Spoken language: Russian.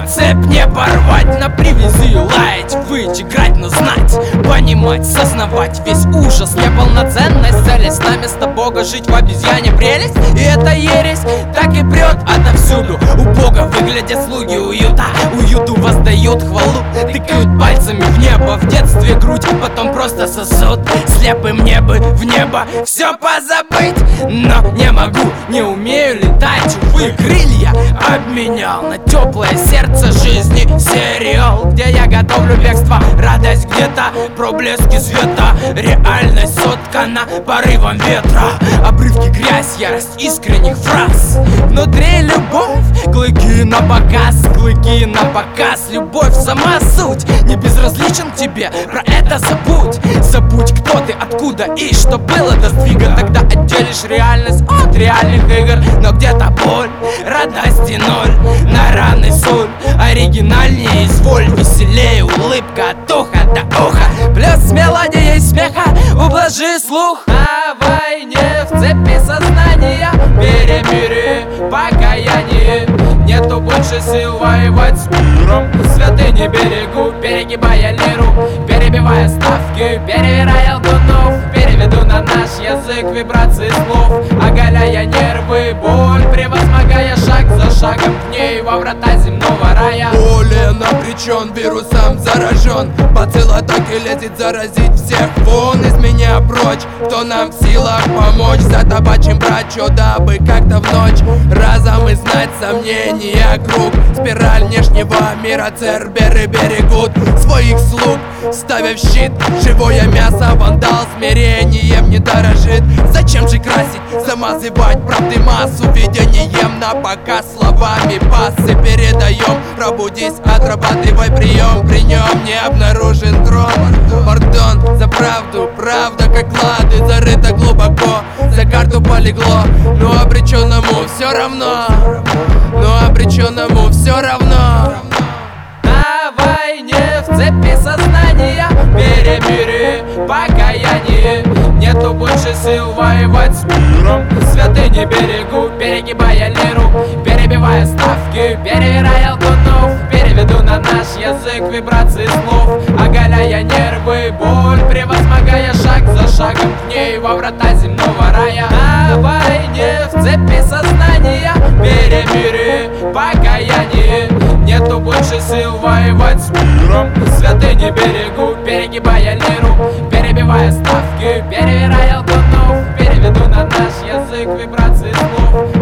цепь не порвать, на привязи лаять, выть, играть, но знать, понимать, сознавать весь ужас, неполноценность, целясь на место Бога, жить в обезьяне прелесть. И эта ересь так и прет отовсюду. У Бога выглядят слуги уюта, уюту воздают хвалу, тыкают пальцами в небо, в детстве грудь, потом просто сосут. Слепым мне бы в небо все позабыть, но не могу, не умею летать. Увы, крылья обменял на теплое сердце жизни сериал, где я готовлю бегство, радость где-то, проблески света, реальность соткана порывом ветра, обрывки грязь, ярость искренних фраз. Внутри любовь, клыки на показ, клыки на показ. Любовь сама суть, не безразличен к тебе, про это забудь. Забудь, кто ты, откуда и что было до сдвига. Тогда отделишь реальность от реальных игр. Но где-то боль, радости ноль, на раны соль. Оригинальнее изволь, веселее улыбка от уха до уха. Плюс мелодией смеха, ублажи слух. На войне в цепи сознания, перемири покаяние. Нету больше сил воевать с миром. Святыни берегу, перегибая лиру, перебивая ставки, перевирая лгунов. Переведу на наш язык вибрации слов, оголяя нервы, боль, превозмогая шаг за шагом к ней во врата земного рая. Болен, обречен, вирусом заражен, бацилла так и лезет заразить всех. Вон из меня прочь, кто нам в силах помочь, за табачим брать, чё дабы как-то в ночь разом и знать сомнения круг. Спираль внешнего мира, церберы берегут своих слуг, ставя в щит живое мясо. Вандал смирением не дорожит. Зачем же красить, замазывать правды массу видением на показ, словами пассы передаем. Пробудись, отрабатывай прием, при нем не обнаружен трон. Пардон за правду, правда как клады, зарыта глубоко, за карту полегло. Но обреченному все равно, но обреченному все равно. На войне в цепи сознания, перемири покаяние. Нету больше сил воевать с миром. Святыни берегу, перегибая лиру, перебивая ставки, перевирая лгунов. Переведу на наш язык вибрации слов, оголяя нервы, боль, превозмогая шаг за шагом к ней во врата земного рая. На войне в цепи сознания, перемири покаяние. Нету больше сил воевать с миром. Святыни берегу, перегибая лиру, перебивая ставки, перевирая лгунов. Переведу на наш язык вибрации слов,